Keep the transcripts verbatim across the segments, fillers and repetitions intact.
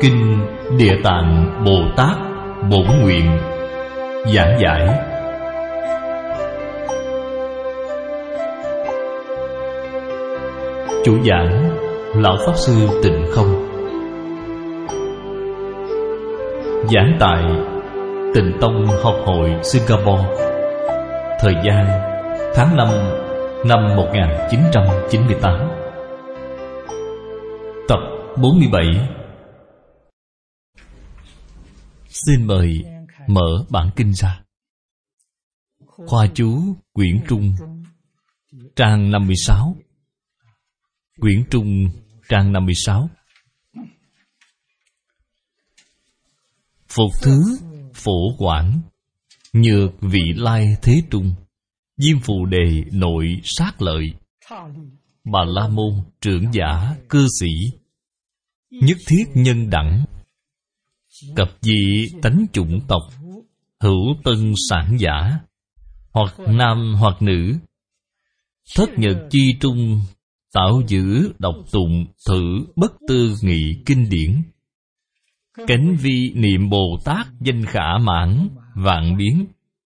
Kinh Địa Tạng Bồ Tát Bổn Nguyện giảng giải. Chủ giảng Lão Pháp Sư Tịnh Không. Giảng tại Tịnh Tông Học hội Singapore. Thời gian tháng năm năm một nghìn chín trăm chín mươi tám. Tập bốn mươi bảy. Xin mời mở bản kinh ra. Khoa chú quyển Trung, trang năm mươi sáu. Quyển Trung, trang năm mươi sáu. Phục thứ phổ quảng, nhược vị lai thế trung, diêm phù đề nội sát lợi, bà la môn trưởng giả cư sĩ, nhất thiết nhân đẳng, cập dị tánh chủng tộc, hữu tân sản giả, hoặc nam hoặc nữ, thất nhật chi trung, tạo giữ đọc tụng thử bất tư nghị kinh điển, cánh vi niệm Bồ Tát danh khả mãn vạn biến,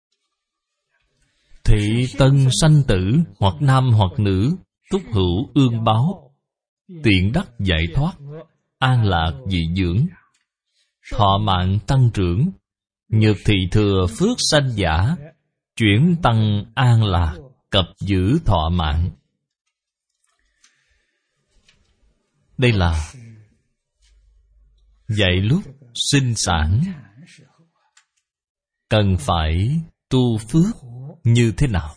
thị tân sanh tử, hoặc nam hoặc nữ, túc hữu ương báo, tiện đắc giải thoát, an lạc dị dưỡng, thọ mạng tăng trưởng, nhược thị thừa phước sanh giả, chuyển tăng an lạc, cập giữ thọ mạng. Đây là dạy lúc sinh sản cần phải tu phước như thế nào.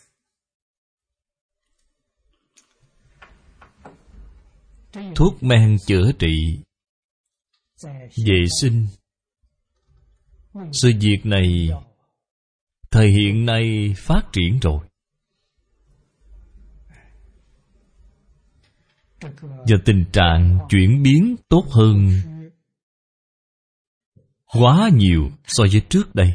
Thuốc men chữa trị, vệ sinh, sự việc này thời hiện nay phát triển rồi. Và tình trạng chuyển biến tốt hơn quá nhiều so với trước đây.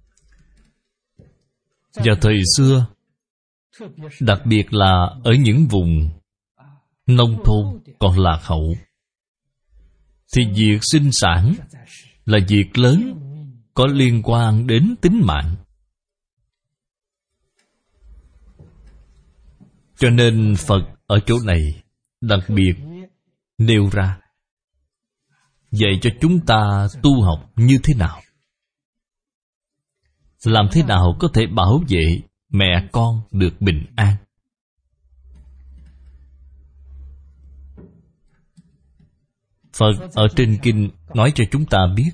Vào thời xưa, đặc biệt là ở những vùng nông thôn còn lạc hậu, thì việc sinh sản là việc lớn, có liên quan đến tính mạng. Cho nên Phật ở chỗ này đặc biệt nêu ra, dạy cho chúng ta tu học như thế nào, làm thế nào có thể bảo vệ mẹ con được bình an. Phật ở trên kinh nói cho chúng ta biết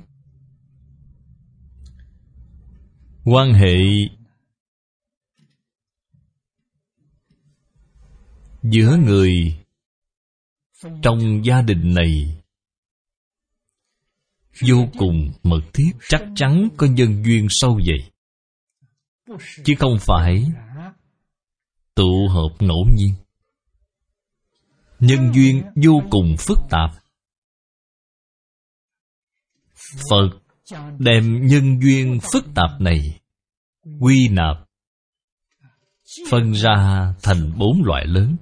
quan hệ giữa người trong gia đình này vô cùng mật thiết, chắc chắn có nhân duyên sâu dày, chứ không phải tụ hợp ngẫu nhiên. Nhân duyên vô cùng phức tạp. Phật đem nhân duyên phức tạp này quy nạp, phân ra thành bốn loại lớn.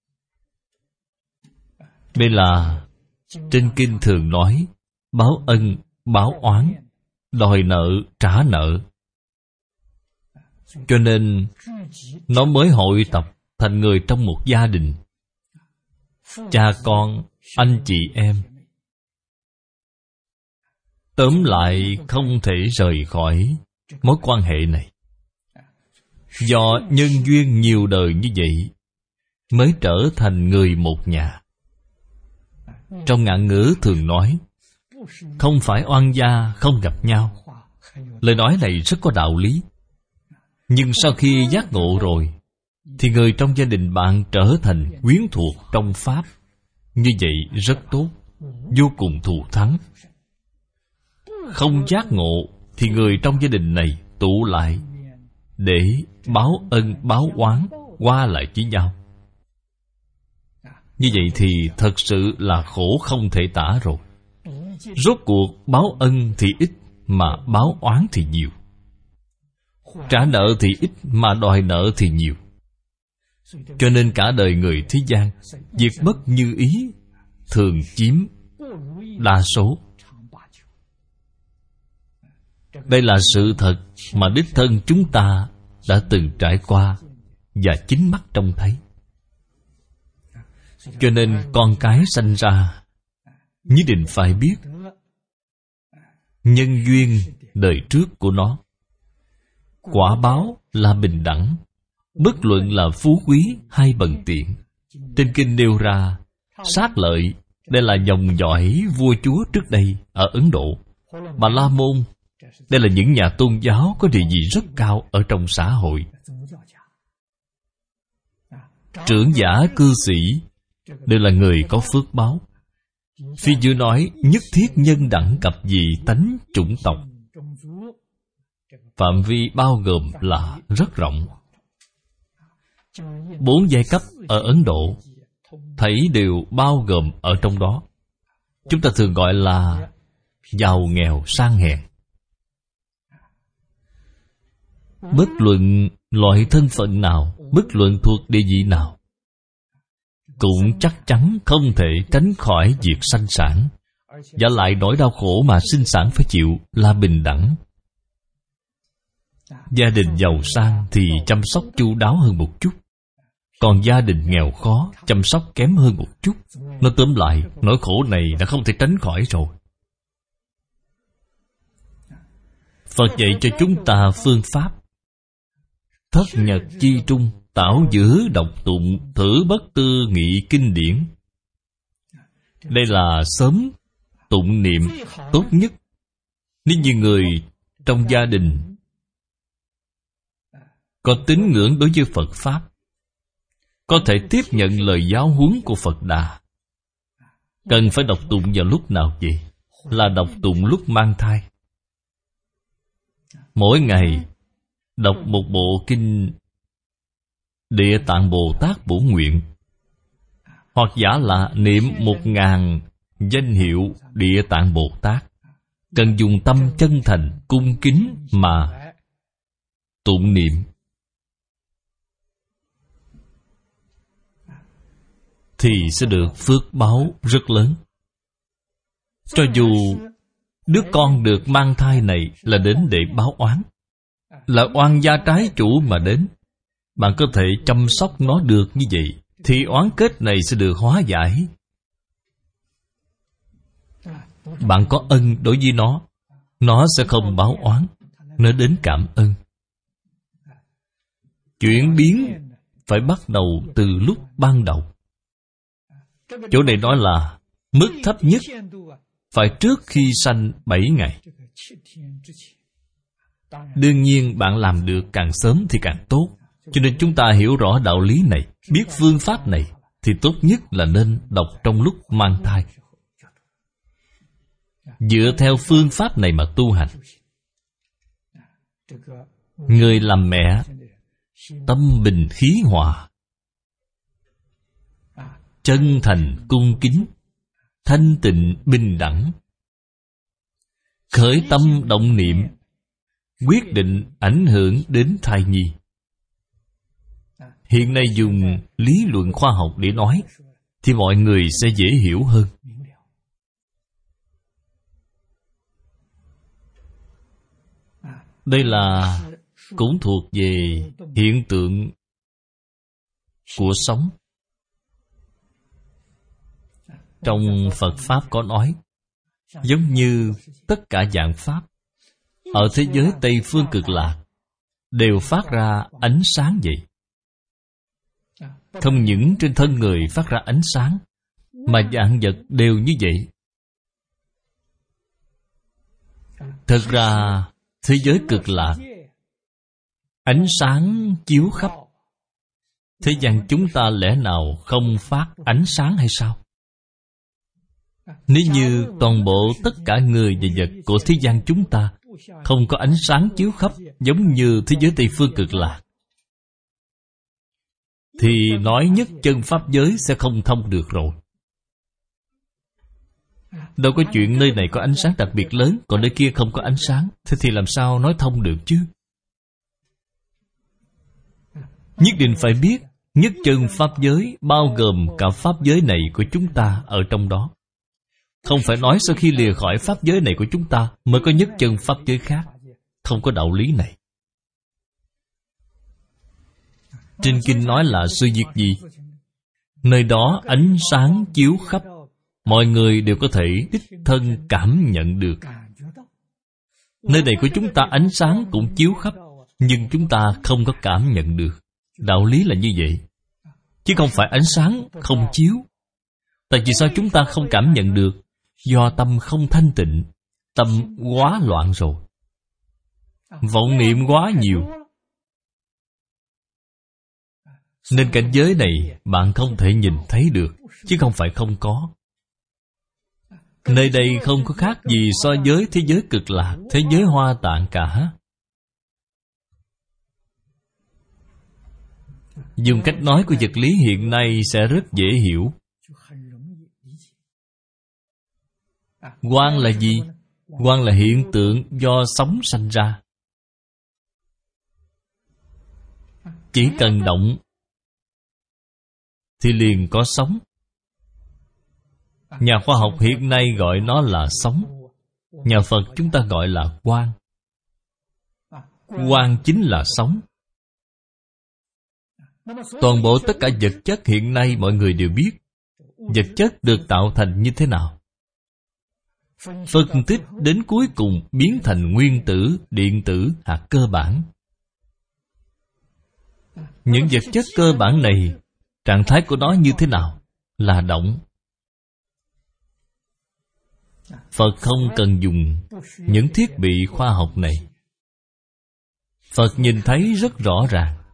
Đây là trên kinh thường nói báo ân, báo oán, đòi nợ, trả nợ. Cho nên nó mới hội tập thành người trong một gia đình, cha con, anh chị em. Tóm lại không thể rời khỏi mối quan hệ này. Do nhân duyên nhiều đời như vậy mới trở thành người một nhà. Trong ngạn ngữ thường nói không phải oan gia không gặp nhau. Lời nói này rất có đạo lý. Nhưng sau khi giác ngộ rồi thì người trong gia đình bạn trở thành quyến thuộc trong Pháp. Như vậy rất tốt, vô cùng thù thắng. Không giác ngộ thì người trong gia đình này tụ lại để báo ân báo oán qua lại với nhau. Như vậy thì thật sự là khổ không thể tả rồi. Rốt cuộc báo ân thì ít mà báo oán thì nhiều, trả nợ thì ít mà đòi nợ thì nhiều. Cho nên cả đời người thế gian, việc bất như ý thường chiếm đa số. Đây là sự thật mà đích thân chúng ta đã từng trải qua và chính mắt trông thấy. Cho nên con cái sanh ra nhất định phải biết nhân duyên đời trước của nó. Quả báo là bình đẳng, bất luận là phú quý hay bần tiện. Trên kinh nêu ra sát lợi. Đây là dòng dõi vua chúa trước đây ở Ấn Độ. Bà La Môn, đây là những nhà tôn giáo có địa vị rất cao ở trong xã hội. Trưởng giả cư sĩ đều là người có phước báo. Phi Dư nói nhất thiết nhân đẳng cập dị tánh chủng tộc. Phạm vi bao gồm là rất rộng. Bốn giai cấp ở Ấn Độ thấy đều bao gồm ở trong đó. Chúng ta thường gọi là giàu nghèo sang hèn. Bất luận loại thân phận nào, bất luận thuộc địa vị nào, cũng chắc chắn không thể tránh khỏi việc sanh sản. Và lại nỗi đau khổ mà sinh sản phải chịu là bình đẳng. Gia đình giàu sang thì chăm sóc chu đáo hơn một chút, còn gia đình nghèo khó chăm sóc kém hơn một chút. Nói tóm lại, nỗi khổ này đã không thể tránh khỏi rồi. Phật dạy cho chúng ta phương pháp thất nhật chi trung, tảo giữ đọc tụng, thử bất tư nghị kinh điển. Đây là sớm tụng niệm tốt nhất. Nếu như người trong gia đình có tín ngưỡng đối với Phật Pháp, có thể tiếp nhận lời giáo huấn của Phật Đà, cần phải đọc tụng vào lúc nào vậy? Là đọc tụng lúc mang thai. Mỗi ngày đọc một bộ kinh Địa Tạng Bồ Tát Bổn Nguyện, hoặc giả là niệm một ngàn danh hiệu Địa Tạng Bồ Tát. Cần dùng tâm chân thành cung kính mà tụng niệm, thì sẽ được phước báo rất lớn. Cho dù đứa con được mang thai này là đến để báo oán, là oan gia trái chủ mà đến, bạn có thể chăm sóc nó được như vậy, thì oán kết này sẽ được hóa giải. Bạn có ân đối với nó, nó sẽ không báo oán, nó đến cảm ơn. Chuyển biến phải bắt đầu từ lúc ban đầu. Chỗ này nói là mức thấp nhất phải trước khi sanh bảy ngày. Đương nhiên bạn làm được càng sớm thì càng tốt. Cho nên chúng ta hiểu rõ đạo lý này, biết phương pháp này, thì tốt nhất là nên đọc trong lúc mang thai. Dựa theo phương pháp này mà tu hành. Người làm mẹ tâm bình khí hòa, chân thành cung kính, thanh tịnh bình đẳng, khởi tâm động niệm, quyết định ảnh hưởng đến thai nhi. Hiện nay dùng lý luận khoa học để nói, thì mọi người sẽ dễ hiểu hơn. Đây là cũng thuộc về hiện tượng của sống. Trong Phật Pháp có nói, giống như tất cả dạng Pháp ở thế giới Tây Phương Cực Lạc đều phát ra ánh sáng vậy. Không những trên thân người phát ra ánh sáng, mà vạn vật đều như vậy. Thật ra thế giới Cực Lạc ánh sáng chiếu khắp. Thế gian chúng ta lẽ nào không phát ánh sáng hay sao? Nếu như toàn bộ tất cả người và vật của thế gian chúng ta không có ánh sáng chiếu khắp giống như thế giới Tây Phương Cực Lạc, thì nói nhất chân pháp giới sẽ không thông được rồi. Đâu có chuyện nơi này có ánh sáng đặc biệt lớn, còn nơi kia không có ánh sáng. Thế thì làm sao nói thông được chứ? Nhất định phải biết nhất chân pháp giới bao gồm cả pháp giới này của chúng ta ở trong đó. Không phải nói sau khi lìa khỏi pháp giới này của chúng ta mới có nhất chân pháp giới khác. không có đạo lý này. Trên kinh nói là sự việc gì? Nơi đó ánh sáng chiếu khắp, mọi người đều có thể đích thân cảm nhận được. Nơi này của chúng ta ánh sáng cũng chiếu khắp, nhưng chúng ta không có cảm nhận được. Đạo lý là như vậy, chứ không phải ánh sáng không chiếu. Tại vì sao chúng ta không cảm nhận được? Do tâm không thanh tịnh, tâm quá loạn rồi, vọng niệm quá nhiều. Nên cảnh giới này bạn không thể nhìn thấy được, chứ không phải không có. Nơi đây không có khác gì so với thế giới cực lạc, thế giới Hoa Tạng cả. Dùng cách nói của vật lý hiện nay sẽ rất dễ hiểu. Quang là gì? Quang là hiện tượng do sóng sanh ra. Chỉ cần động thì liền có sóng. Nhà khoa học hiện nay gọi nó là sóng. Nhà Phật chúng ta gọi là quang. Quang chính là sóng. Toàn bộ tất cả vật chất hiện nay mọi người đều biết vật chất được tạo thành như thế nào. Phân tích đến cuối cùng biến thành nguyên tử, điện tử, hạt cơ bản. Những vật chất cơ bản này, trạng thái của nó như thế nào? Là động. Phật không cần dùng những thiết bị khoa học này. Phật nhìn thấy rất rõ ràng.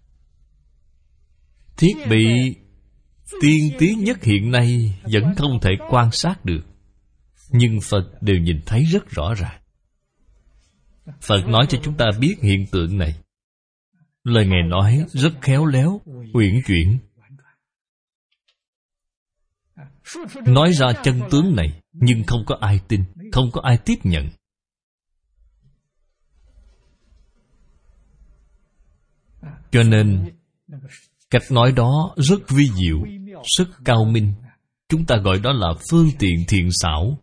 Thiết bị tiên tiến nhất hiện nay vẫn không thể quan sát được, nhưng Phật đều nhìn thấy rất rõ ràng. Phật nói cho chúng ta biết hiện tượng này. Lời Ngài nói rất khéo léo, uyển chuyển. Nói ra chân tướng này, nhưng không có ai tin, không có ai tiếp nhận. Cho nên cách nói đó rất vi diệu, rất cao minh. Chúng ta gọi đó là phương tiện thiện xảo.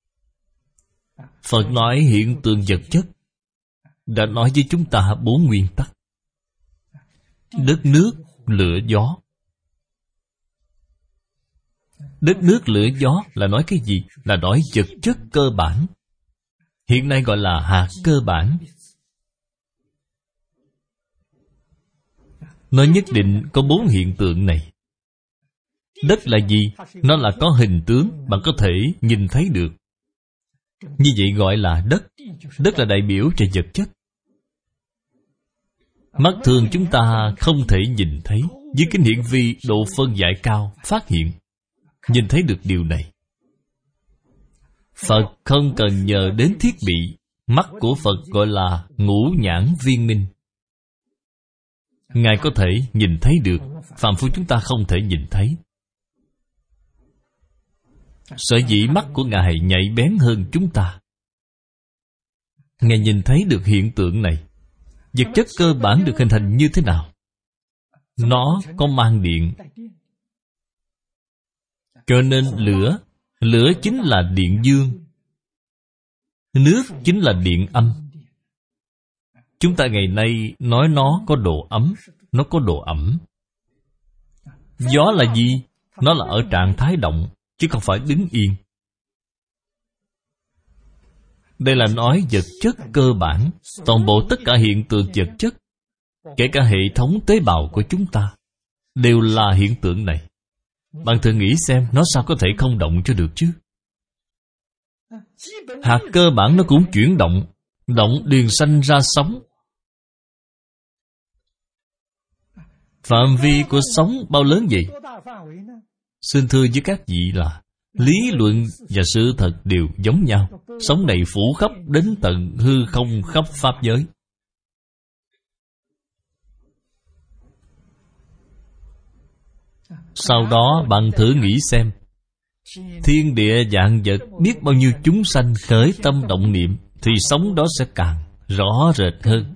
Phật nói hiện tượng vật chất, đã nói với chúng ta bốn nguyên tắc: đất nước, lửa, gió. Đất nước, lửa, gió là nói cái gì? Là nói vật chất cơ bản. Hiện nay gọi là hạt cơ bản. Nó nhất định có bốn hiện tượng này. Đất là gì? Nó là có hình tướng, bạn có thể nhìn thấy được. Như vậy gọi là đất. Đất là đại biểu cho vật chất. Mắt thường chúng ta không thể nhìn thấy. Với kính hiển vi độ phân giải cao phát hiện, nhìn thấy được điều này. Phật không cần nhờ đến thiết bị. Mắt của Phật gọi là ngũ nhãn viên minh. Ngài có thể nhìn thấy được, phàm phu chúng ta không thể nhìn thấy. Sở dĩ mắt của Ngài nhạy bén hơn chúng ta. Ngài nhìn thấy được hiện tượng này. Vật chất cơ bản được hình thành như thế nào? Nó có mang điện. Cho nên lửa, lửa chính là điện dương. Nước chính là điện âm. Chúng ta ngày nay nói nó có độ ấm, nó có độ ẩm. Gió là gì? Nó là ở trạng thái động, chứ không phải đứng yên. Đây là nói vật chất cơ bản. Toàn bộ tất cả hiện tượng vật chất, kể cả hệ thống tế bào của chúng ta, đều là hiện tượng này. Bạn thử nghĩ xem, nó sao có thể không động cho được chứ? Hạt cơ bản nó cũng chuyển động. Động liền sanh ra sóng. Phạm vi của sóng bao lớn vậy? Xin thưa với các vị là lý luận và sự thật đều giống nhau. Sóng này phủ khắp đến tận hư không khắp pháp giới. Sau đó bạn thử nghĩ xem, thiên địa vạn vật biết bao nhiêu chúng sanh khởi tâm động niệm, thì sóng đó sẽ càng rõ rệt hơn.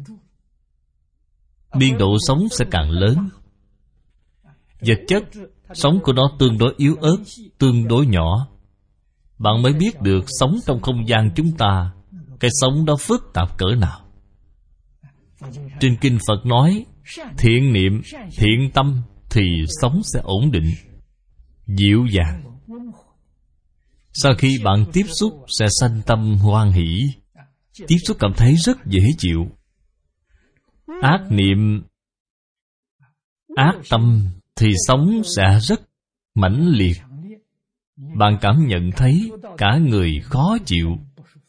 Biên độ sóng sẽ càng lớn. Vật chất, sóng của nó tương đối yếu ớt, tương đối nhỏ. Bạn mới biết được sóng trong không gian chúng ta Cái sống đó phức tạp cỡ nào. Trên kinh Phật nói, thiện niệm, thiện tâm thì sống sẽ ổn định, dịu dàng. Sau khi bạn tiếp xúc sẽ sanh tâm hoan hỷ, tiếp xúc cảm thấy rất dễ chịu. Ác niệm, ác tâm thì sống sẽ rất mãnh liệt. Bạn cảm nhận thấy cả người khó chịu.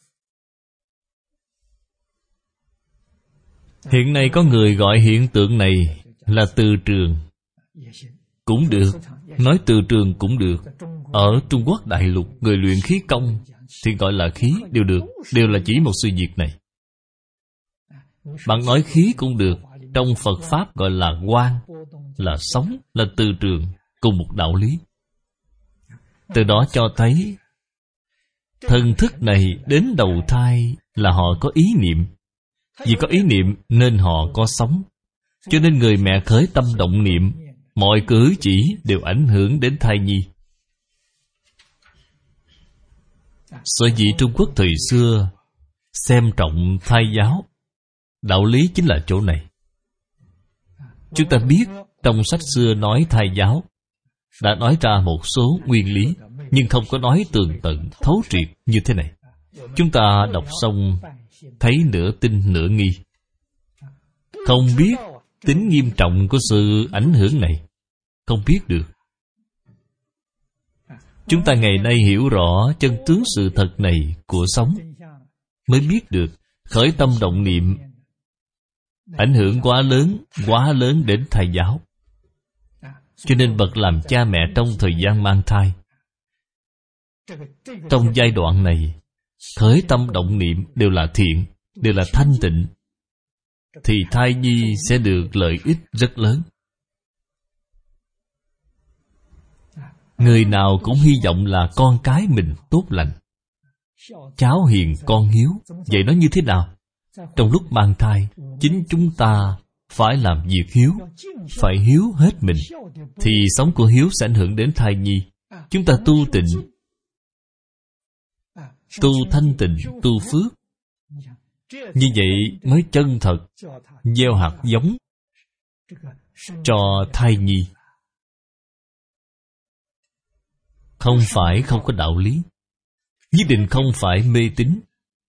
Hiện nay có người gọi hiện tượng này là từ trường. Cũng được, nói từ trường cũng được. Ở Trung Quốc đại lục, người luyện khí công thì gọi là khí đều được, đều là chỉ một sự việc này. Bạn nói khí cũng được. Trong Phật Pháp gọi là quang, là sống, là từ trường, cùng một đạo lý. Từ đó cho thấy thần thức này đến đầu thai là họ có ý niệm. Vì có ý niệm nên họ có sống. Cho nên người mẹ khởi tâm động niệm, mọi cử chỉ đều ảnh hưởng đến thai nhi. Sở dĩ Trung Quốc thời xưa xem trọng thai giáo, đạo lý chính là chỗ này. Chúng ta biết trong sách xưa nói thai giáo đã nói ra một số nguyên lý, nhưng không có nói tường tận, thấu triệt như thế này. Chúng ta đọc xong thấy nửa tin nửa nghi, không biết tính nghiêm trọng của sự ảnh hưởng này, không biết được. Chúng ta ngày nay hiểu rõ chân tướng sự thật này của sống, mới biết được khởi tâm động niệm ảnh hưởng quá lớn, quá lớn đến thai giáo. Cho nên bậc làm cha mẹ trong thời gian mang thai, trong giai đoạn này, khởi tâm động niệm đều là thiện, đều là thanh tịnh, thì thai nhi sẽ được lợi ích rất lớn. Người nào cũng hy vọng là con cái mình tốt lành, cháu hiền con hiếu. Vậy nó như thế nào? Trong lúc mang thai, chính chúng ta phải làm việc hiếu, phải hiếu hết mình, thì sống của hiếu sẽ ảnh hưởng đến thai nhi. Chúng ta tu tịnh, tu thanh tịnh, tu phước, như vậy mới chân thật gieo hạt giống cho thai nhi. Không phải không có đạo lý, nhất định không phải mê tín.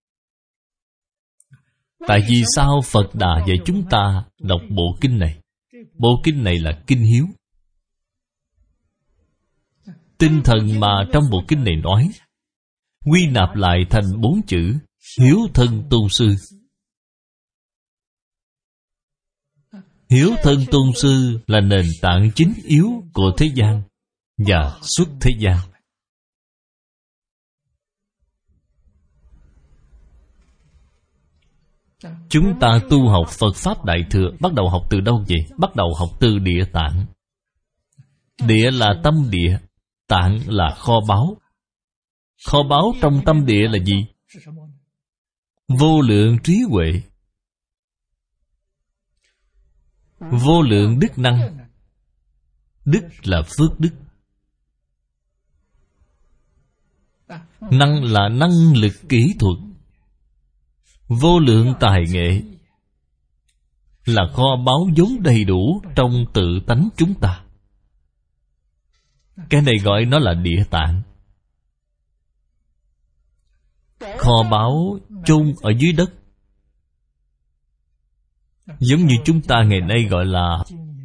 Tại vì sao Phật Đà dạy chúng ta đọc bộ kinh này? Bộ kinh này là kinh hiếu. Tinh thần mà trong bộ kinh này nói, quy nạp lại thành bốn chữ hiếu thân tôn sư. Hiếu thân tôn sư là nền tảng chính yếu của thế gian và xuất thế gian. Chúng ta tu học Phật Pháp Đại Thừa bắt đầu học từ đâu vậy? Bắt đầu học từ địa tạng. Địa là tâm địa, tạng là kho báu. Kho báu trong tâm địa là gì? Vô lượng trí huệ, vô lượng đức năng. Đức là phước đức, năng là năng lực kỹ thuật, vô lượng tài nghệ, là kho báu vốn đầy đủ trong tự tánh chúng ta. Cái này gọi nó là địa tạng. Kho báu chôn ở dưới đất, giống như chúng ta ngày nay gọi là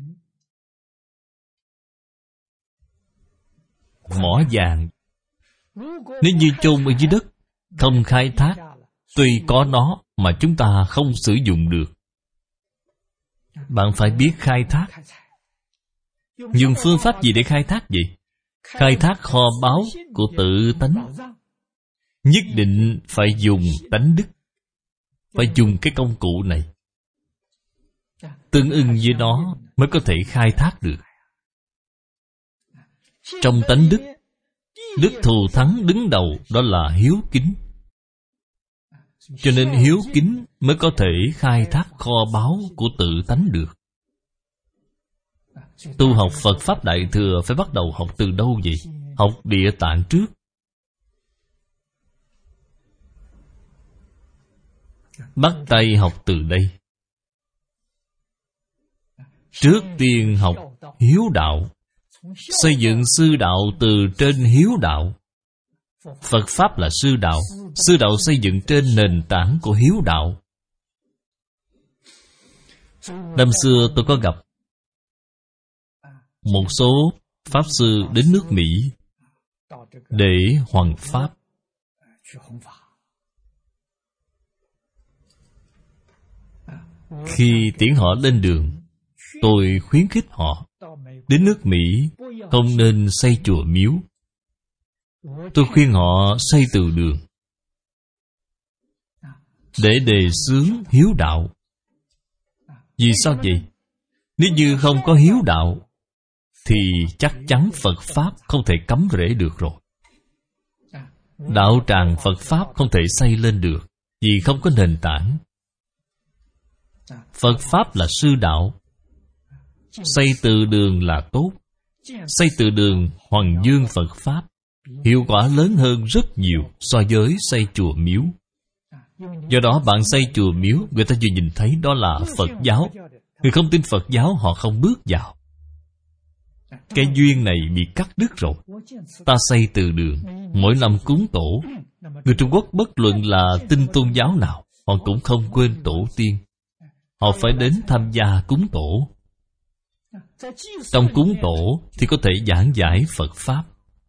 mỏ vàng. Nếu như chôn ở dưới đất, không khai thác, tuy có nó mà chúng ta không sử dụng được. Bạn phải biết khai thác. Dùng phương pháp gì để khai thác vậy? Khai thác kho báu của tự tánh, nhất định phải dùng tánh đức, phải dùng cái công cụ này. Tương ưng với nó mới có thể khai thác được. Trong tánh đức, đức thù thắng đứng đầu đó là hiếu kính. Cho nên hiếu kính mới có thể khai thác kho báu của tự tánh được. Tu học Phật Pháp Đại Thừa phải bắt đầu học từ đâu vậy? Học địa tạng trước. bắt tay học từ đây. Trước tiên học hiếu đạo, xây dựng sư đạo từ trên hiếu đạo. Phật Pháp là sư đạo. Sư đạo xây dựng trên nền tảng của hiếu đạo. Năm xưa tôi có gặp một số Pháp Sư đến nước Mỹ để hoằng Pháp. Khi tiễn họ lên đường, tôi khuyến khích họ đến nước Mỹ không nên xây chùa miếu. Tôi khuyên họ xây từ đường để đề xướng hiếu đạo. Vì sao vậy? Nếu như không có hiếu đạo thì chắc chắn Phật Pháp không thể cắm rễ được rồi. Đạo tràng Phật Pháp không thể xây lên được, vì không có nền tảng. Phật Pháp là sư đạo. Xây từ đường là tốt. Xây từ đường hoằng dương Phật Pháp, hiệu quả lớn hơn rất nhiều so với xây chùa miếu. Do đó bạn xây chùa miếu, người ta vừa nhìn thấy đó là Phật giáo. Người không tin Phật giáo họ không bước vào. Cái duyên này bị cắt đứt rồi. Ta xây từ đường, mỗi năm cúng tổ. Người Trung Quốc bất luận là tin tôn giáo nào, họ cũng không quên tổ tiên. Họ phải đến tham gia cúng tổ. Trong cúng tổ thì có thể giảng giải Phật Pháp,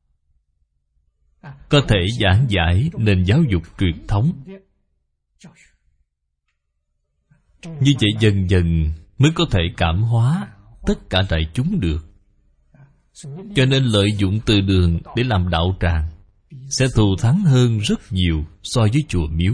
có thể giảng giải nền giáo dục truyền thống. Như vậy dần dần mới có thể cảm hóa tất cả đại chúng được. Cho nên lợi dụng từ đường để làm đạo tràng sẽ thù thắng hơn rất nhiều so với chùa miếu.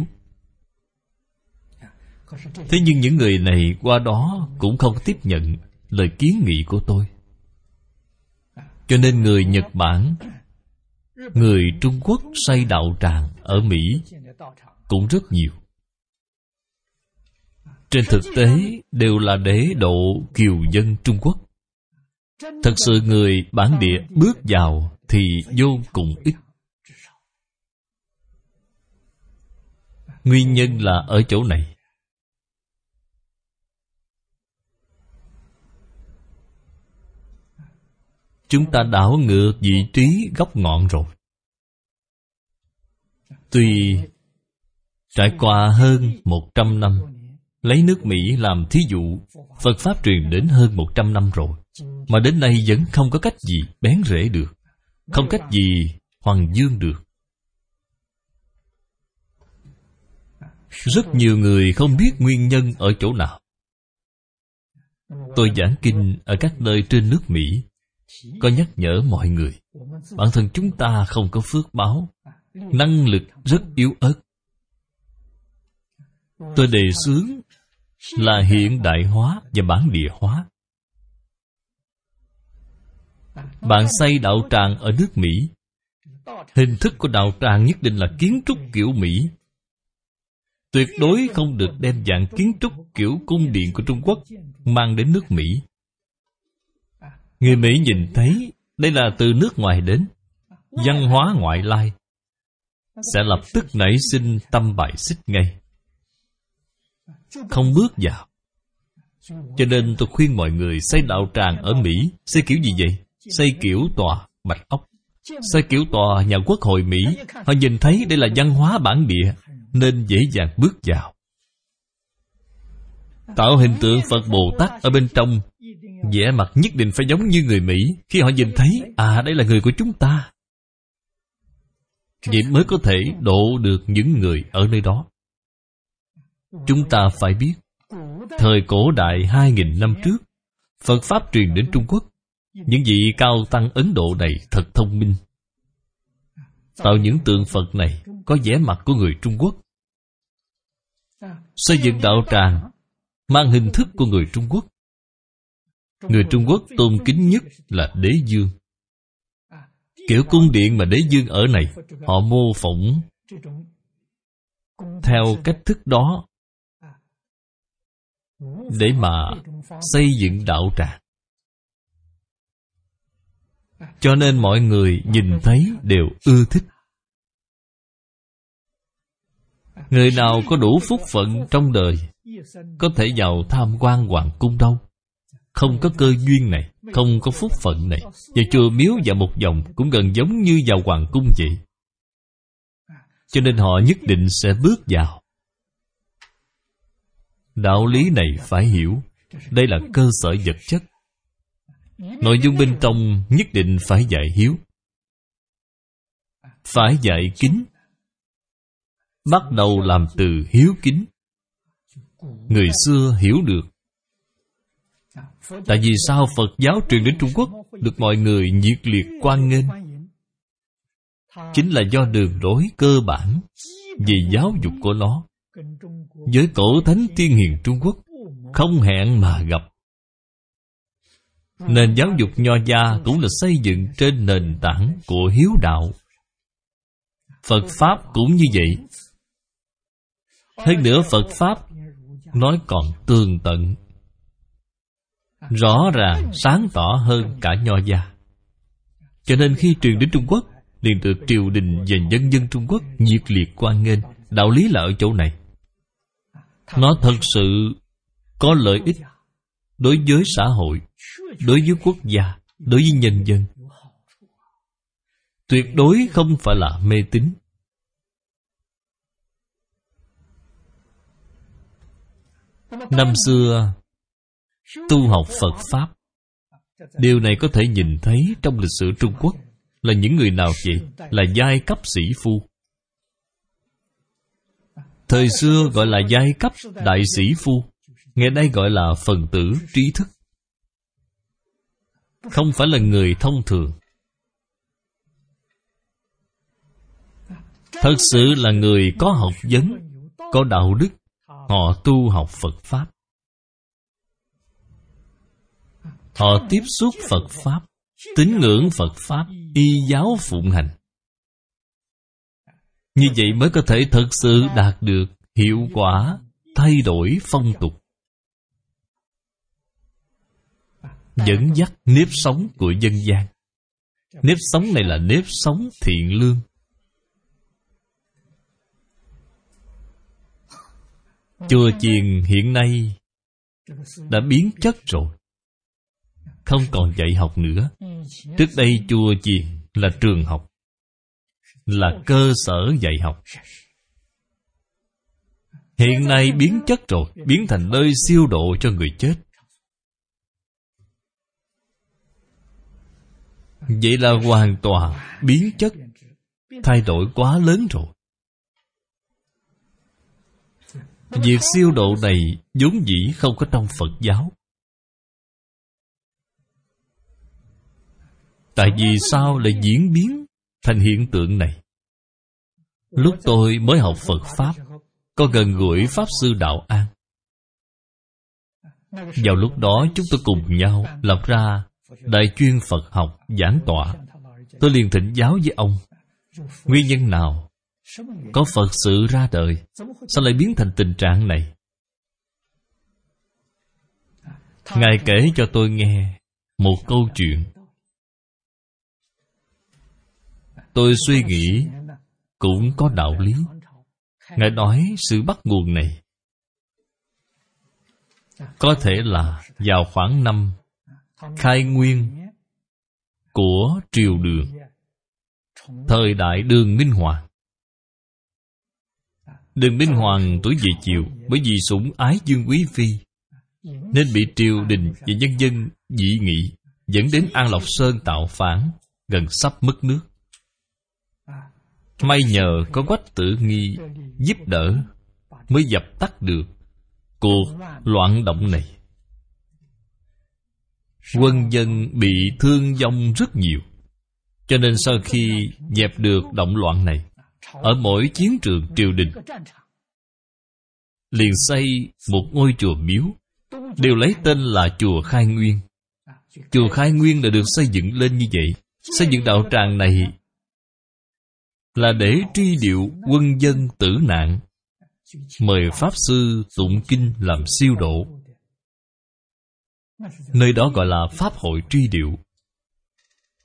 Thế nhưng những người này qua đó cũng không tiếp nhận lời kiến nghị của tôi. Cho nên người Nhật Bản, người Trung Quốc xây đạo tràng ở Mỹ cũng rất nhiều. Trên thực tế đều là để độ kiều dân Trung Quốc. Thật sự người bản địa bước vào thì vô cùng ít. Nguyên nhân là ở chỗ này. Chúng ta đảo ngược vị trí gốc ngọn rồi. Tuy trải qua hơn một trăm năm, lấy nước Mỹ làm thí dụ, Phật Pháp truyền đến hơn một trăm năm rồi, mà đến nay vẫn không có cách gì bén rễ được, không cách gì hoằng dương được. Rất nhiều người không biết nguyên nhân ở chỗ nào. Tôi giảng kinh ở các nơi trên nước Mỹ, có nhắc nhở mọi người, bản thân chúng ta không có phước báo, năng lực rất yếu ớt. Tôi đề xướng là hiện đại hóa và bản địa hóa. Bạn xây đạo tràng ở nước Mỹ, hình thức của đạo tràng nhất định là kiến trúc kiểu Mỹ. Tuyệt đối không được đem dạng kiến trúc kiểu cung điện của Trung Quốc mang đến nước Mỹ. Người Mỹ nhìn thấy đây là từ nước ngoài đến, văn hóa ngoại lai, sẽ lập tức nảy sinh tâm bài xích ngay, không bước vào. Cho nên tôi khuyên mọi người xây đạo tràng ở Mỹ, xây kiểu gì vậy? Xây kiểu tòa Bạch Ốc, xây kiểu tòa nhà Quốc hội Mỹ. Họ nhìn thấy đây là văn hóa bản địa, nên dễ dàng bước vào. Tạo hình tượng Phật Bồ Tát ở bên trong, vẻ mặt nhất định phải giống như người Mỹ. Khi họ nhìn thấy, à đây là người của chúng ta, vậy mới có thể độ được những người ở nơi đó. Chúng ta phải biết, thời cổ đại hai nghìn năm trước, Phật Pháp truyền đến Trung Quốc. Những vị cao tăng Ấn Độ này thật thông minh, tạo những tượng Phật này có vẻ mặt của người Trung Quốc. Xây dựng đạo tràng mang hình thức của người Trung Quốc. Người Trung Quốc tôn kính nhất là Đế Dương. Kiểu cung điện mà Đế Dương ở này, họ mô phỏng theo cách thức đó để mà xây dựng đạo tràng. Cho nên mọi người nhìn thấy đều ưa thích. Người nào có đủ phúc phận trong đời có thể vào tham quan hoàng cung đâu. Không có cơ duyên này, không có phúc phận này, vào chùa miếu vào một vòng cũng gần giống như vào hoàng cung vậy. Cho nên họ nhất định sẽ bước vào. Đạo lý này phải hiểu. Đây là cơ sở vật chất. Nội dung bên trong nhất định phải dạy hiếu, phải dạy kính. Bắt đầu làm từ hiếu kính. Người xưa hiểu được. Tại vì sao Phật giáo truyền đến Trung Quốc được mọi người nhiệt liệt hoan nghênh? Chính là do đường lối cơ bản về giáo dục của nó với cổ thánh tiên hiền Trung Quốc không hẹn mà gặp. Nền giáo dục Nho gia cũng là xây dựng trên nền tảng của hiếu đạo. Phật Pháp cũng như vậy. Hơn nữa Phật Pháp nói còn tường tận, rõ ràng sáng tỏ hơn cả Nho gia. Cho nên khi truyền đến Trung Quốc liền được triều đình và nhân dân Trung Quốc nhiệt liệt hoan nghênh. Đạo lý là ở chỗ này. Nó thật sự có lợi ích đối với xã hội, đối với quốc gia, đối với nhân dân. Tuyệt đối không phải là mê tín. Năm xưa tu học Phật Pháp, điều này có thể nhìn thấy trong lịch sử Trung Quốc. Là những người nào vậy? Là giai cấp sĩ phu. Thời xưa gọi là giai cấp đại sĩ phu, ngày nay gọi là phần tử trí thức. Không phải là người thông thường. Thật sự là người có học vấn, có đạo đức. Họ tu học Phật Pháp, họ tiếp xúc Phật Pháp, tín ngưỡng Phật Pháp, y giáo phụng hành. Như vậy mới có thể thật sự đạt được hiệu quả thay đổi phong tục, dẫn dắt nếp sống của dân gian. Nếp sống này là nếp sống thiện lương. Chùa chiền hiện nay đã biến chất rồi, không còn dạy học nữa. Trước đây chùa chiền là trường học, là cơ sở dạy học. Hiện nay biến chất rồi, biến thành nơi siêu độ cho người chết. Vậy là hoàn toàn biến chất, thay đổi quá lớn rồi. Việc siêu độ này vốn dĩ không có trong Phật giáo. Tại vì sao lại diễn biến thành hiện tượng này? Lúc tôi mới học Phật Pháp, có gần gũi Pháp Sư Đạo An. Vào lúc đó chúng tôi cùng nhau lập ra Đại chuyên Phật học giảng tọa. Tôi liền thỉnh giáo với ông, nguyên nhân nào có Phật sự ra đời, sao lại biến thành tình trạng này? Ngài kể cho tôi nghe một câu chuyện. Tôi suy nghĩ cũng có đạo lý. Ngài nói sự bắt nguồn này có thể là vào khoảng năm khai nguyên của triều Đường, thời đại Đường Minh Hoàng. Đường Minh Hoàng tuổi về chiều, bởi vì sủng ái Dương Quý Phi nên bị triều đình và nhân dân dị nghị, dẫn đến An Lộc Sơn tạo phản, gần sắp mất nước. May nhờ có Quách Tử Nghi giúp đỡ mới dập tắt được cuộc loạn động này. Quân dân bị thương vong rất nhiều. Cho nên sau khi dẹp được động loạn này, ở mỗi chiến trường triều đình liền xây một ngôi chùa miếu, đều lấy tên là chùa Khai Nguyên. Chùa Khai Nguyên đã được xây dựng lên như vậy. Xây dựng đạo tràng này là để truy điệu quân dân tử nạn, mời Pháp Sư tụng kinh làm siêu độ. Nơi đó gọi là Pháp hội truy điệu.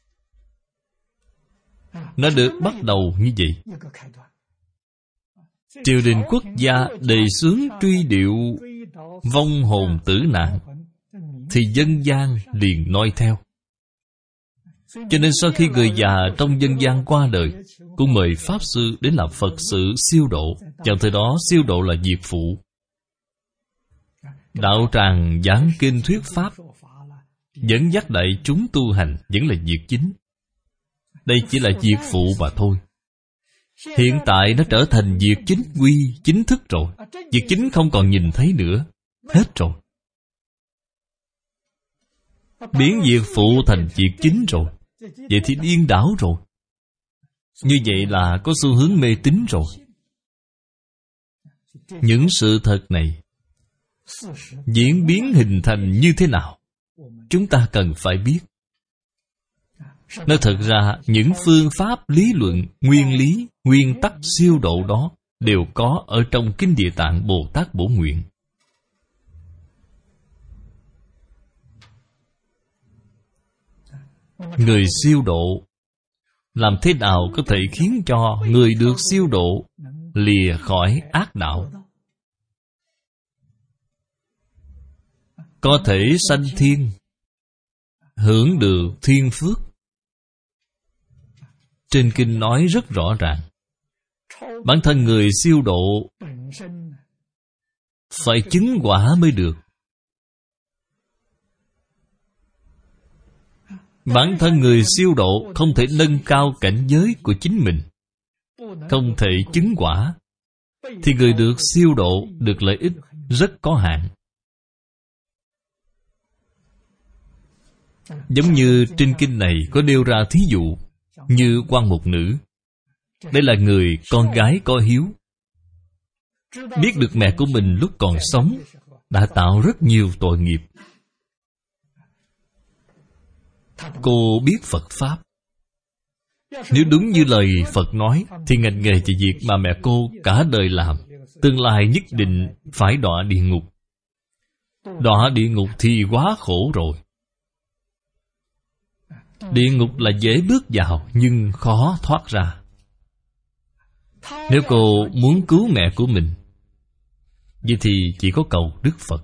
Nó được bắt đầu như vậy. Triều đình quốc gia đề xướng truy điệu vong hồn tử nạn, thì dân gian liền noi theo. Cho nên sau khi người già trong dân gian qua đời, cũng mời Pháp Sư đến làm Phật sự siêu độ. Vào thời đó siêu độ là việc phụ. Đạo tràng giảng kinh thuyết Pháp, dẫn dắt đại chúng tu hành vẫn là việc chính. Đây chỉ là việc phụ mà thôi. Hiện tại nó trở thành việc chính quy, chính thức rồi. Việc chính không còn nhìn thấy nữa. Hết rồi. Biến việc phụ thành việc chính rồi. Vậy thì điên đảo rồi. Như vậy là có xu hướng mê tín rồi. Những sự thật này diễn biến hình thành như thế nào, chúng ta cần phải biết. Nói thật ra, những phương pháp lý luận, nguyên lý, nguyên tắc siêu độ đó đều có ở trong Kinh Địa Tạng Bồ Tát Bổ Nguyện. Người siêu độ làm thế nào có thể khiến cho người được siêu độ lìa khỏi ác đạo, có thể sanh thiên, hưởng được thiên phước? Trên kinh nói rất rõ ràng, bản thân người siêu độ phải chứng quả mới được. Bản thân người siêu độ không thể nâng cao cảnh giới của chính mình, không thể chứng quả, thì người được siêu độ được lợi ích rất có hạn. Giống như trên kinh này có nêu ra thí dụ như Quan Mục Nữ. Đây là người con gái có hiếu, biết được mẹ của mình lúc còn sống đã tạo rất nhiều tội nghiệp. Cô biết Phật Pháp. Nếu đúng như lời Phật nói, thì ngành nghề và việc mà mẹ cô cả đời làm, tương lai nhất định phải đọa địa ngục. Đọa địa ngục thì quá khổ rồi. Địa ngục là dễ bước vào, nhưng khó thoát ra. Nếu cô muốn cứu mẹ của mình, vậy thì chỉ có cầu Đức Phật.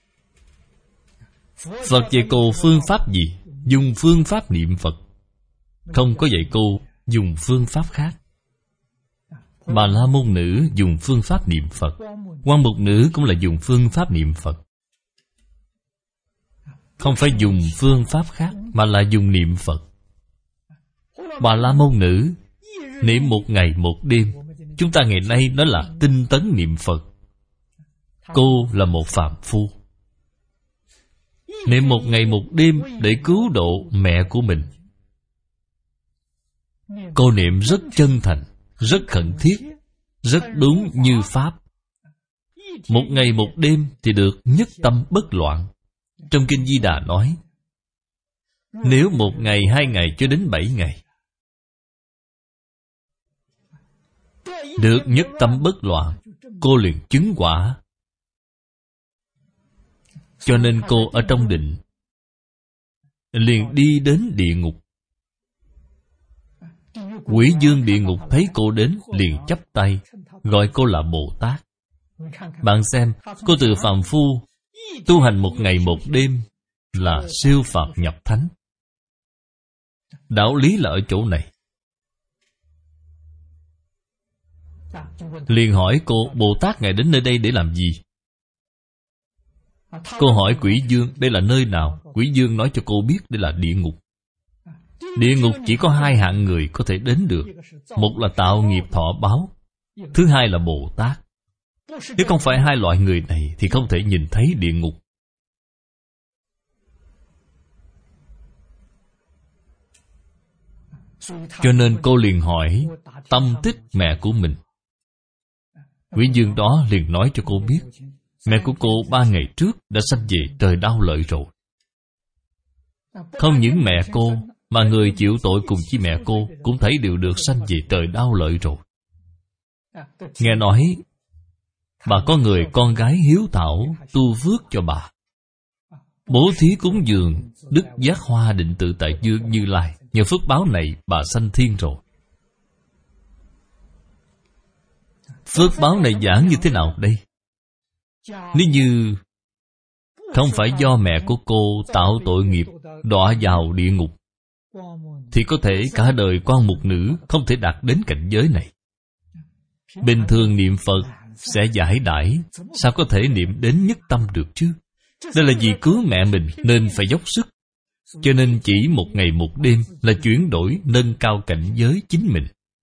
Phật dạy cô phương pháp gì? Dùng phương pháp niệm Phật. Không có dạy cô dùng phương pháp khác. Bà La Môn Nữ dùng phương pháp niệm Phật. Quan Mục Nữ cũng là dùng phương pháp niệm Phật. Không phải dùng phương pháp khác, mà là dùng niệm Phật. Bà La Môn Nữ niệm một ngày một đêm. Chúng ta ngày nay nói là tinh tấn niệm Phật. Cô là một phàm phu, niệm một ngày một đêm để cứu độ mẹ của mình. Cô niệm rất chân thành, rất khẩn thiết, rất đúng như Pháp. Một ngày một đêm thì được nhất tâm bất loạn. Trong Kinh Di Đà nói, nếu một ngày, hai ngày cho đến bảy ngày được nhất tâm bất loạn, cô liền chứng quả. Cho nên cô ở trong định liền đi đến địa ngục. Quỷ dương địa ngục thấy cô đến liền chắp tay gọi cô là Bồ Tát. Bạn xem, cô từ phàm phu tu hành một ngày một đêm là siêu phàm nhập thánh. Đạo lý là ở chỗ này. Liền hỏi cô, Bồ Tát ngài đến nơi đây để làm gì? Cô hỏi Quỷ Dương đây là nơi nào? Quỷ Dương nói cho cô biết đây là địa ngục. Địa ngục chỉ có hai hạng người có thể đến được. Một là tạo nghiệp thọ báo, thứ hai là Bồ Tát. Nếu không phải hai loại người này thì không thể nhìn thấy địa ngục. Cho nên cô liền hỏi tâm tích mẹ của mình. Quỷ Dương đó liền nói cho cô biết, mẹ của cô ba ngày trước đã sanh về trời đau lợi rồi. Không những mẹ cô, mà người chịu tội cùng với mẹ cô cũng thấy đều được sanh về trời đau lợi rồi. Nghe nói bà có người con gái hiếu thảo tu phước cho bà, bố thí cúng dường, đức giác hoa định tự tại dương Như Lai. Nhờ phước báo này bà sanh thiên rồi. Phước báo này giảng như thế nào đây? Nếu như không phải do mẹ của cô tạo tội nghiệp đọa vào địa ngục, thì có thể cả đời quan mục nữ không thể đạt đến cảnh giới này. Bình thường niệm Phật sẽ giải đãi, sao có thể niệm đến nhất tâm được chứ? Đây là vì cứu mẹ mình nên phải dốc sức. Cho nên chỉ một ngày một đêm là chuyển đổi nâng cao cảnh giới chính mình.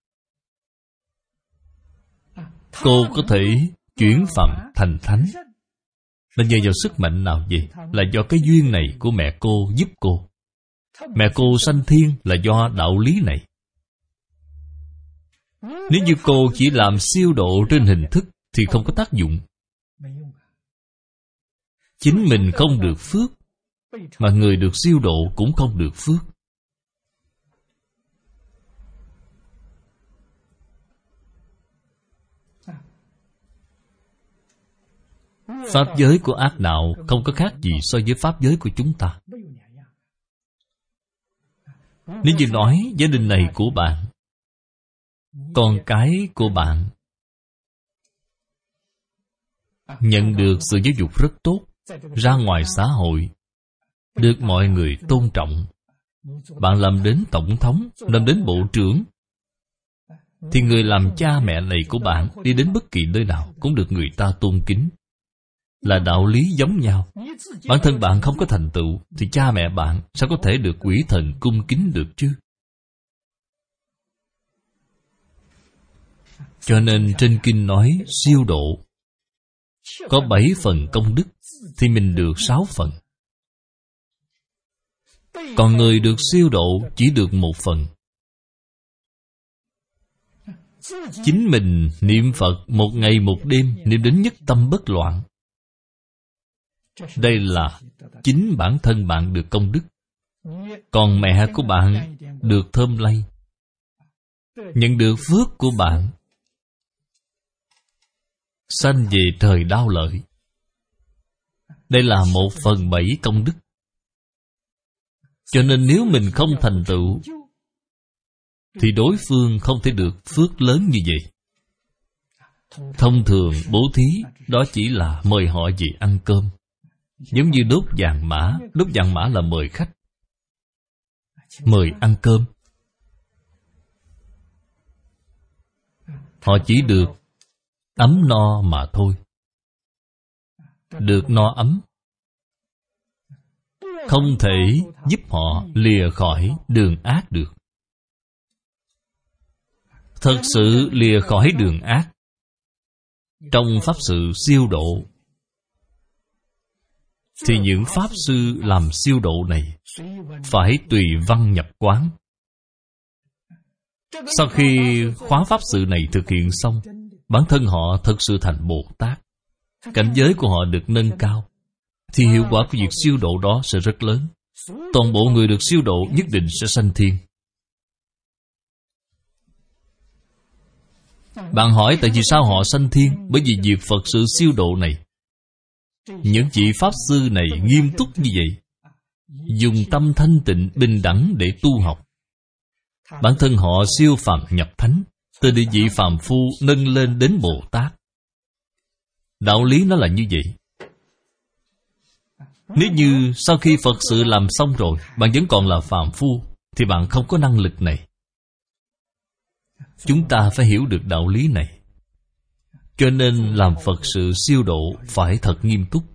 Cô có thể chuyển phạm thành thánh là nhờ vào sức mạnh nào vậy? Là do cái duyên này của mẹ cô giúp cô. Mẹ cô sanh thiên là do đạo lý này. Nếu như cô chỉ làm siêu độ trên hình thức thì không có tác dụng. Chính mình không được phước, mà người được siêu độ cũng không được phước. Pháp giới của ác đạo không có khác gì so với pháp giới của chúng ta. Nếu như nói gia đình này của bạn, con cái của bạn nhận được sự giáo dục rất tốt, ra ngoài xã hội được mọi người tôn trọng, bạn làm đến tổng thống, làm đến bộ trưởng, thì người làm cha mẹ này của bạn đi đến bất kỳ nơi nào cũng được người ta tôn kính. Là đạo lý giống nhau. Bản thân bạn không có thành tựu thì cha mẹ bạn sao có thể được quỷ thần cung kính được chứ? Cho nên trên kinh nói siêu độ có bảy phần công đức thì mình được sáu phần. Còn người được siêu độ chỉ được một phần. Chính mình niệm Phật một ngày một đêm, niệm đến nhất tâm bất loạn. Đây là chính bản thân bạn được công đức. Còn mẹ của bạn được thơm lây, nhận được phước của bạn, sanh về trời đau lợi. Đây là một phần bảy công đức. Cho nên nếu mình không thành tựu thì đối phương không thể được phước lớn như vậy. Thông thường bố thí đó chỉ là mời họ về ăn cơm. Giống như đốt vàng mã. Đốt vàng mã là mời khách, mời ăn cơm. Họ chỉ được ấm no mà thôi. Được no ấm, không thể giúp họ lìa khỏi đường ác được. Thật sự lìa khỏi đường ác, trong pháp sự siêu độ thì những pháp sư làm siêu độ này phải tùy văn nhập quán. Sau khi khóa pháp sự này thực hiện xong, bản thân họ thật sự thành Bồ Tát, cảnh giới của họ được nâng cao, thì hiệu quả của việc siêu độ đó sẽ rất lớn. Toàn bộ người được siêu độ nhất định sẽ sanh thiên. Bạn hỏi tại vì sao họ sanh thiên? Bởi vì việc Phật sự siêu độ này, những vị Pháp Sư này nghiêm túc như vậy, dùng tâm thanh tịnh bình đẳng để tu học. Bản thân họ siêu phàm nhập thánh, từ địa vị phàm phu nâng lên đến Bồ Tát. Đạo lý nó là như vậy. Nếu như sau khi Phật sự làm xong rồi, bạn vẫn còn là phàm phu, thì bạn không có năng lực này. Chúng ta phải hiểu được đạo lý này. Cho nên làm Phật sự siêu độ phải thật nghiêm túc.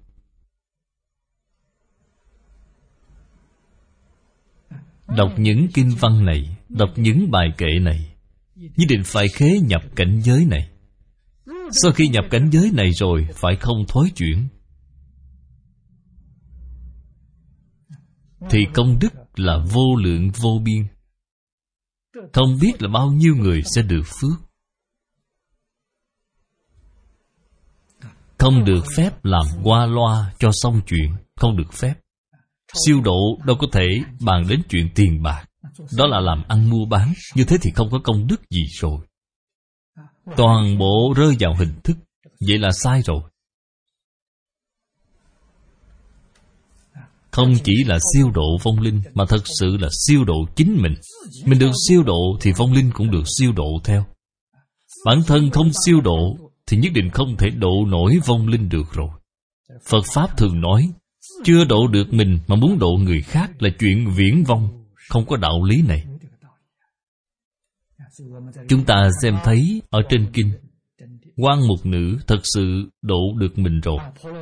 Đọc những kinh văn này, đọc những bài kệ này, nhất định phải khế nhập cảnh giới này. Sau khi nhập cảnh giới này rồi, phải không thối chuyển, thì công đức là vô lượng vô biên. Không biết là bao nhiêu người sẽ được phước. Không được phép làm qua loa cho xong chuyện. Không được phép. Siêu độ đâu có thể bàn đến chuyện tiền bạc. Đó là làm ăn mua bán. Như thế thì không có công đức gì rồi. Toàn bộ rơi vào hình thức. Vậy là sai rồi. Không chỉ là siêu độ vong linh, mà thật sự là siêu độ chính mình. Mình được siêu độ thì vong linh cũng được siêu độ theo. Bản thân không siêu độ thì nhất định không thể độ nổi vong linh được rồi. Phật Pháp thường nói, chưa độ được mình mà muốn độ người khác là chuyện viển vông, không có đạo lý này. Chúng ta xem thấy ở trên kinh, Quan Mục Nữ thật sự độ được mình rồi.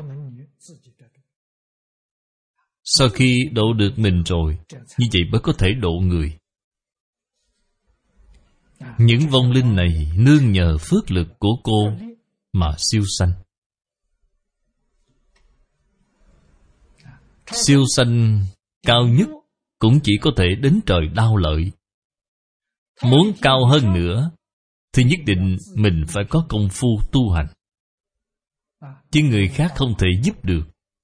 Sau khi độ được mình rồi, như vậy mới có thể độ người. Những vong linh này nương nhờ phước lực của cô mà siêu sanh. Siêu sanh cao nhất cũng chỉ có thể đến trời Đao Lợi. Muốn cao hơn nữa thì nhất định mình phải có công phu tu hành, chứ người khác không thể giúp được.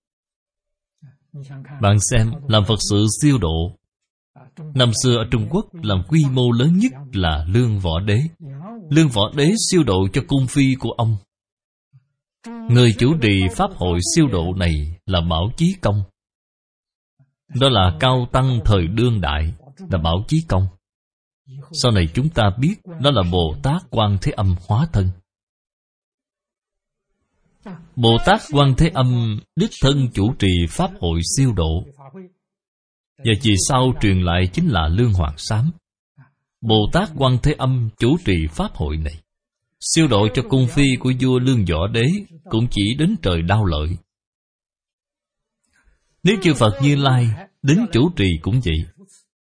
Bạn xem, làm Phật sự siêu độ, năm xưa ở Trung Quốc làm quy mô lớn nhất là Lương Võ Đế. Lương Võ Đế siêu độ cho cung phi của ông. Người chủ trì pháp hội siêu độ này là Bảo Chí Công. Đó là cao tăng thời đương đại, là Bảo Chí Công. Sau này chúng ta biết đó là Bồ Tát Quan Thế Âm hóa thân. Bồ Tát Quan Thế Âm đích thân chủ trì pháp hội siêu độ, và vì sau truyền lại chính là Lương Hoàng Sám. Bồ Tát Quan Thế Âm chủ trì pháp hội này, siêu độ cho cung phi của vua Lương Võ Đế cũng chỉ đến trời Đao Lợi. Nếu chư Phật Như Lai đến chủ trì cũng vậy.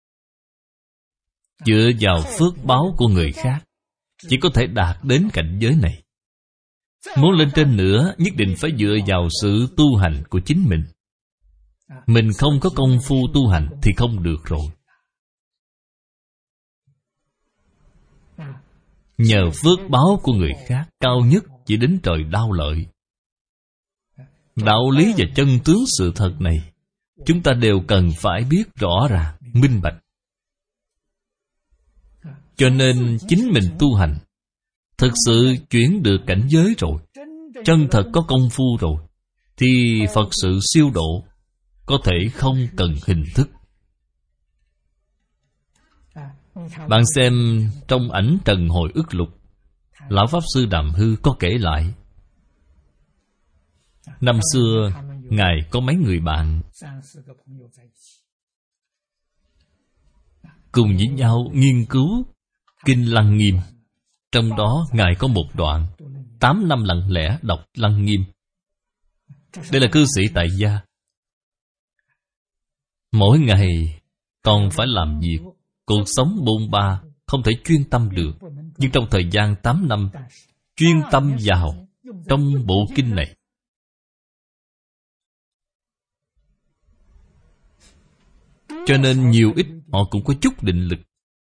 Dựa vào phước báo của người khác, chỉ có thể đạt đến cảnh giới này. Muốn lên trên nữa, nhất định phải dựa vào sự tu hành của chính mình. Mình không có công phu tu hành thì không được rồi. Nhờ phước báo của người khác, cao nhất chỉ đến trời Đao Lợi. Đạo lý và chân tướng sự thật này, chúng ta đều cần phải biết rõ ràng, minh bạch. Cho nên chính mình tu hành, thực sự chuyển được cảnh giới rồi, chân thật có công phu rồi, thì Phật sự siêu độ có thể không cần hình thức. Bạn xem trong ảnh Trần Hồi Ức Lục, Lão Pháp Sư Đàm Hư có kể lại, năm xưa Ngài có mấy người bạn cùng với nhau nghiên cứu Kinh Lăng Nghiêm. Trong đó Ngài có một đoạn tám năm lặng lẽ đọc Lăng Nghiêm. Đây là cư sĩ tại gia, mỗi ngày còn phải làm việc, cuộc sống bôn ba, không thể chuyên tâm được. Nhưng trong thời gian tám năm, chuyên tâm vào trong bộ kinh này. Cho nên nhiều ít họ cũng có chút định lực.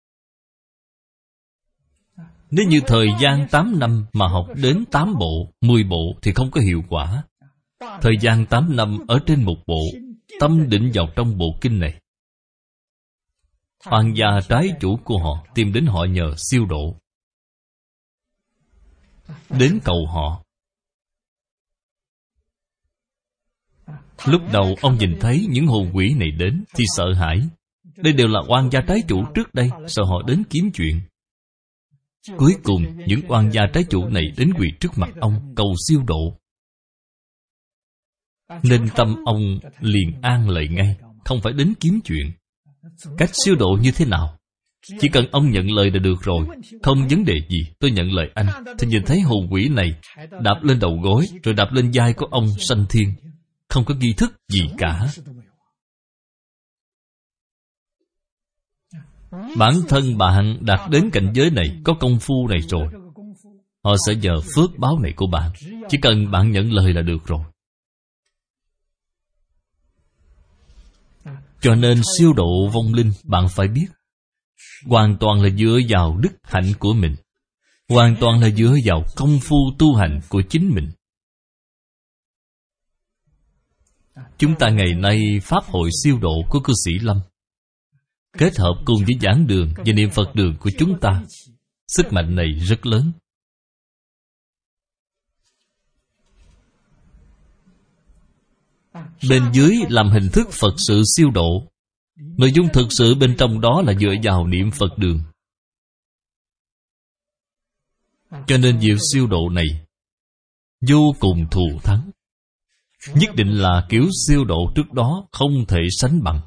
Nếu như thời gian tám năm mà học đến tám bộ, mười bộ thì không có hiệu quả. Thời gian tám năm ở trên một bộ, tâm định vào trong bộ kinh này. Hoàng gia trái chủ của họ tìm đến họ nhờ siêu độ, đến cầu họ. Lúc đầu ông nhìn thấy những hồn quỷ này đến thì sợ hãi. Đây đều là oan gia trái chủ trước đây, sợ họ đến kiếm chuyện. Cuối cùng những oan gia trái chủ này đến quỳ trước mặt ông cầu siêu độ, nên tâm ông liền an lợi ngay, không phải đến kiếm chuyện. Cách siêu độ như thế nào? Chỉ cần ông nhận lời là được rồi, không vấn đề gì. Tôi nhận lời anh. Thì nhìn thấy hồn quỷ này đạp lên đầu gối, rồi đạp lên vai của ông sanh thiên, không có nghi thức gì cả. Bản thân bạn đạt đến cảnh giới này, có công phu này rồi, họ sẽ nhờ phước báo này của bạn. Chỉ cần bạn nhận lời là được rồi. Cho nên siêu độ vong linh, bạn phải biết, hoàn toàn là dựa vào đức hạnh của mình, hoàn toàn là dựa vào công phu tu hành của chính mình. Chúng ta ngày nay pháp hội siêu độ của cư sĩ Lâm kết hợp cùng với giảng đường và niệm Phật đường của chúng ta, sức mạnh này rất lớn. Bên dưới làm hình thức Phật sự siêu độ, nội dung thực sự bên trong đó là dựa vào niệm Phật đường. Cho nên việc siêu độ này vô cùng thù thắng. Nhất định là kiểu siêu độ trước đó không thể sánh bằng.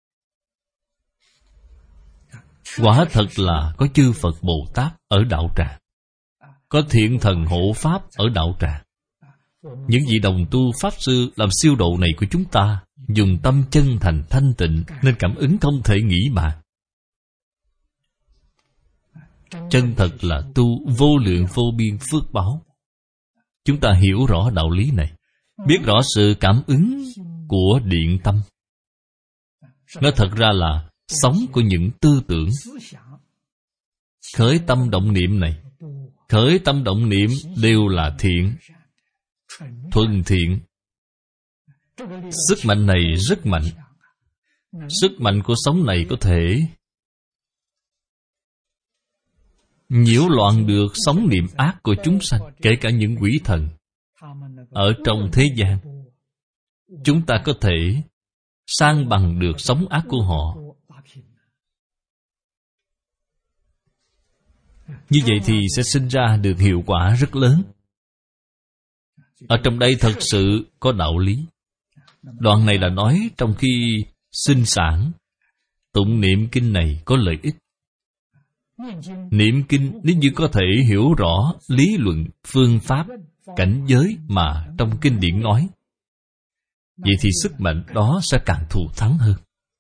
Quả thật là có chư Phật Bồ Tát ở đạo tràng, có thiện thần hộ pháp ở đạo tràng. Những vị đồng tu Pháp Sư làm siêu độ này của chúng ta dùng tâm chân thành thanh tịnh, nên cảm ứng không thể nghĩ bàn. Chân thật là tu vô lượng vô biên phước báo. Chúng ta hiểu rõ đạo lý này, biết rõ sự cảm ứng của điện tâm. Nó thật ra là sống của những tư tưởng. Khởi tâm động niệm này, khởi tâm động niệm đều là thiện, thuần thiện. Sức mạnh này rất mạnh. Sức mạnh của sống này có thể nhiễu loạn được sóng niệm ác của chúng sanh, kể cả những quỷ thần ở trong thế gian. Chúng ta có thể san bằng được sóng ác của họ. Như vậy thì sẽ sinh ra được hiệu quả rất lớn. Ở trong đây thật sự có đạo lý. Đoạn này là nói trong khi sinh sản, tụng niệm kinh này có lợi ích. Niệm kinh nếu như có thể hiểu rõ lý luận, phương pháp, cảnh giới mà trong kinh điển nói, vậy thì sức mạnh đó sẽ càng thù thắng hơn.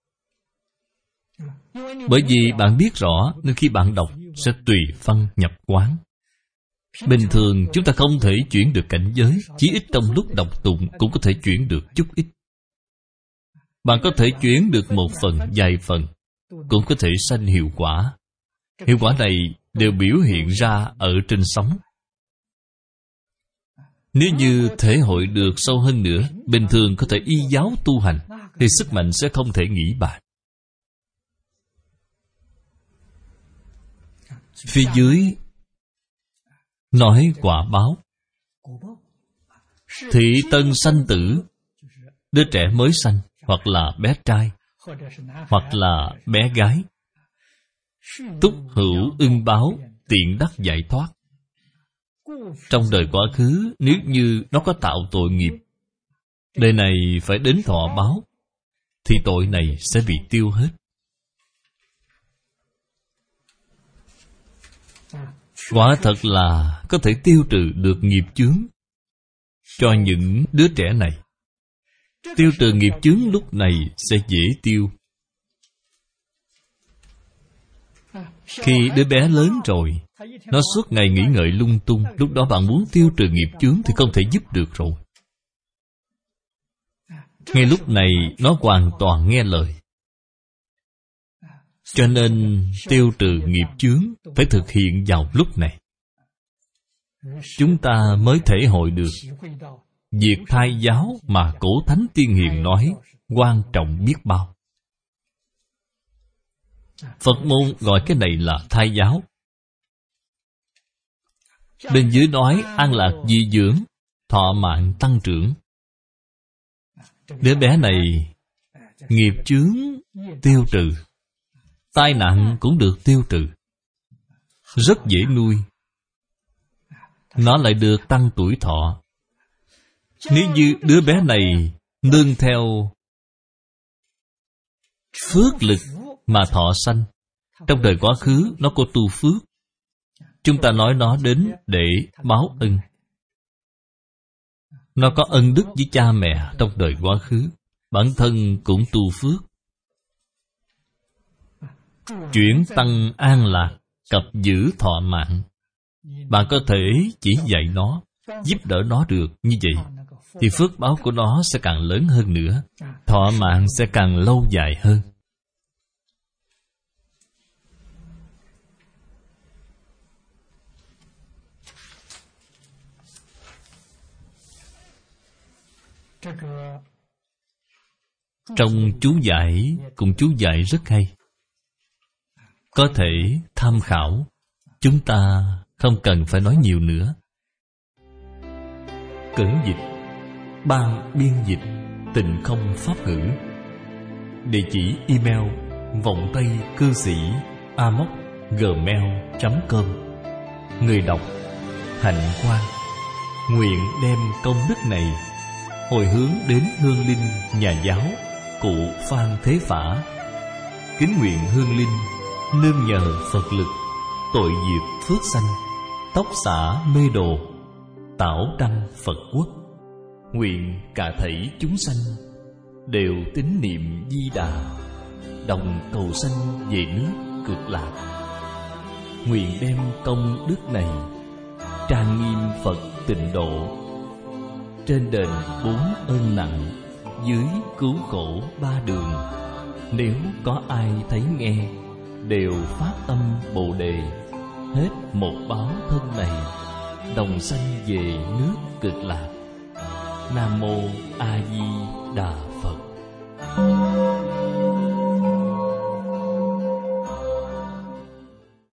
Bởi vì bạn biết rõ, nên khi bạn đọc sẽ tùy phân nhập quán. Bình thường chúng ta không thể chuyển được cảnh giới, chỉ ít trong lúc đọc tụng cũng có thể chuyển được chút ít. Bạn có thể chuyển được một phần, vài phần, cũng có thể sanh hiệu quả. Hiệu quả này đều biểu hiện ra ở trên sóng. Nếu như thể hội được sâu hơn nữa, bình thường có thể y giáo tu hành, thì sức mạnh sẽ không thể nghĩ bàn. Phía dưới nói quả báo. Thị tân sanh tử, đứa trẻ mới sanh, hoặc là bé trai, hoặc là bé gái. Túc hữu ưng báo, tiện đắc giải thoát. Trong đời quá khứ, nếu như nó có tạo tội nghiệp, đời này phải đến thọ báo, thì tội này sẽ bị tiêu hết. Quả thật là có thể tiêu trừ được nghiệp chướng cho những đứa trẻ này. Tiêu trừ nghiệp chướng lúc này sẽ dễ tiêu. Khi đứa bé lớn rồi, nó suốt ngày nghĩ ngợi lung tung, lúc đó bạn muốn tiêu trừ nghiệp chướng thì không thể giúp được rồi. Ngay lúc này nó hoàn toàn nghe lời. Cho nên tiêu trừ nghiệp chướng phải thực hiện vào lúc này. Chúng ta mới thể hội được việc thai giáo mà cổ thánh tiên hiền nói quan trọng biết bao. Phật môn gọi cái này là thai giáo. Bên dưới nói an lạc di dưỡng, thọ mạng tăng trưởng. Đứa bé này nghiệp chướng tiêu trừ, tai nạn cũng được tiêu trừ, rất dễ nuôi. Nó lại được tăng tuổi thọ. Nếu như đứa bé này nương theo phước lực mà thọ sanh, trong đời quá khứ nó có tu phước, chúng ta nói nó đến để báo ân. Nó có ân đức với cha mẹ trong đời quá khứ, bản thân cũng tu phước. Chuyển tăng an lạc, cập giữ thọ mạng. Bạn có thể chỉ dạy nó, giúp đỡ nó được như vậy, thì phước báo của nó sẽ càng lớn hơn nữa, thọ mạng sẽ càng lâu dài hơn. Trong chú giải cùng chú giải rất hay, có thể tham khảo. Chúng ta không cần phải nói nhiều nữa. Cẩn dịch, ban biên dịch, Tịnh Không Pháp Ngữ. Địa chỉ email vọng tây cư sĩ a m o c gmail chấm com. Người đọc hạnh quan. Nguyện đem công đức này hồi hướng đến hương linh nhà giáo cụ Phan Thế Phả. Kính nguyện hương linh nương nhờ Phật lực, tội diệt phước sanh, tóc xả mê đồ, tảo đăng Phật quốc. Nguyện cả thảy chúng sanh đều tín niệm Di Đà, đồng cầu sanh về nước Cực Lạc. Nguyện đem công đức này trang nghiêm Phật Tịnh Độ, trên đền bốn ơn nặng, dưới cứu khổ ba đường. Nếu có ai thấy nghe, đều phát tâm Bồ Đề, hết một báo thân này, đồng sanh về nước Cực Lạc. Nam mô A Di Đà